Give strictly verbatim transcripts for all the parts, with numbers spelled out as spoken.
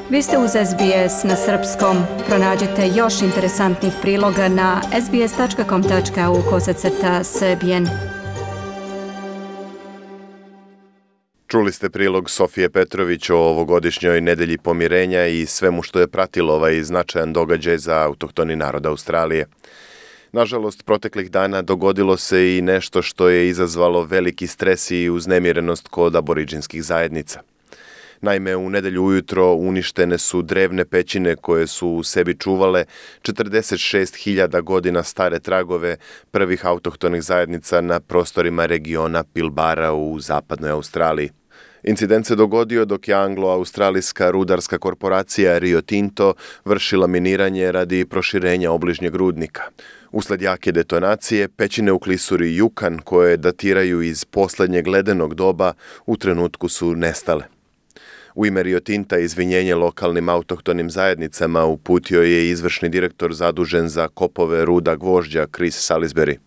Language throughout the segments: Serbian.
Vi ste uz S B S na srpskom. Pronađite još interesantnih priloga na sbs.com tačka au kosacrta srbijen. Čuli ste prilog Sofije Petrović o ovogodišnjoj nedelji pomirenja i svemu što je pratilo ovaj značajan događaj za autohtoni narod Australije. Nažalost, proteklih dana dogodilo se i nešto što je izazvalo veliki stres i uznemirenost kod aboriđinskih zajednica. Naime, u nedelju ujutro uništene su drevne pećine koje su u sebi čuvale četrdeset šest hiljada godina stare tragove prvih autohtonih zajednica na prostorima regiona Pilbara u zapadnoj Australiji. Incident se dogodio dok je anglo-australijska rudarska korporacija Rio Tinto vršila miniranje radi proširenja obližnjeg rudnika. Usled jake detonacije, pećine u klisuri Yukon, koje datiraju iz posljednjeg ledenog doba, u trenutku su nestale. U ime Rio Tinta izvinjenje lokalnim autohtonim zajednicama uputio je izvršni direktor zadužen za kopove ruda gvožđa Chris Salisbury.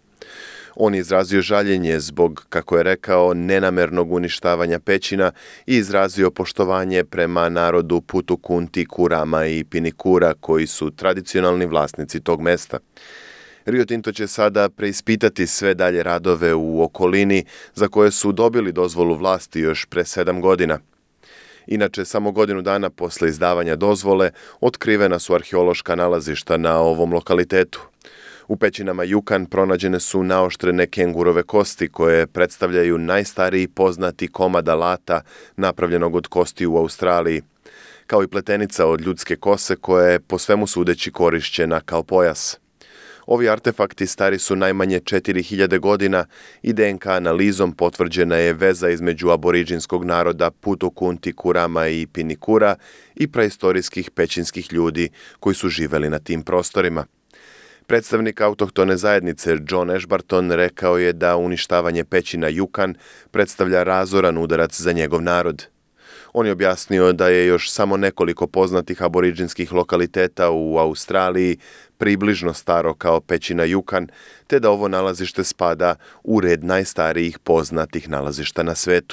On je izrazio žaljenje zbog, kako je rekao, nenamernog uništavanja pećina i izrazio poštovanje prema narodu Putukunti, Kurama i Pinikura, koji su tradicionalni vlasnici tog mesta. Rio Tinto će sada preispitati sve dalje radove u okolini za koje su dobili dozvolu vlasti još pre sedam godina. Inače, samo godinu dana posle izdavanja dozvole otkrivena su arheološka nalazišta na ovom lokalitetu. U pećinama Yukon pronađene su naoštrene kengurove kosti koje predstavljaju najstariji poznati komad alata napravljenog od kosti u Australiji, kao i pletenica od ljudske kose koja je po svemu sudeći korišćena kao pojas. Ovi artefakti stari su najmanje četiri hiljade godina i D N K analizom potvrđena je veza između aboriđinskog naroda Putukunti, Kurama i Pinikura i praistorijskih pećinskih ljudi koji su živeli na tim prostorima. Predstavnik autohtone zajednice John Ashburton rekao je da uništavanje pećina Yukon predstavlja razoran udarac za njegov narod. On je objasnio da je još samo nekoliko poznatih aboriđinskih lokaliteta u Australiji približno staro kao pećina Yukon, te da ovo nalazište spada u red najstarijih poznatih nalazišta na svetu.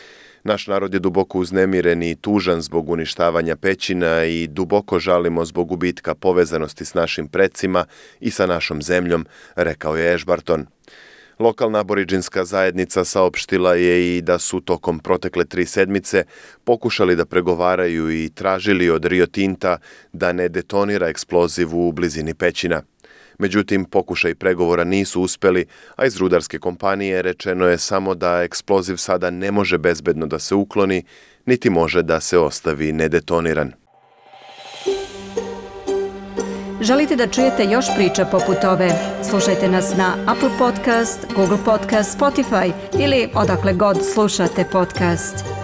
Naš narod je duboko uznemiren i tužan zbog uništavanja pećina i duboko žalimo zbog gubitka povezanosti s našim precima i sa našom zemljom, rekao je Ashburton. Lokalna aboriđinska zajednica saopštila je i da su tokom protekle tri sedmice pokušali da pregovaraju i tražili od Rio Tinta da ne detonira eksploziv u blizini pećina. Međutim, pokušaj pregovora nisu uspeli, a iz rudarske kompanije rečeno je samo da eksploziv sada ne može bezbedno da se ukloni, niti može da se ostavi nedetoniran. Želite da čujete još priča poput ove? Slušajte nas na Apple Podcast, Google Podcast, Spotify ili odakle god slušate podcast.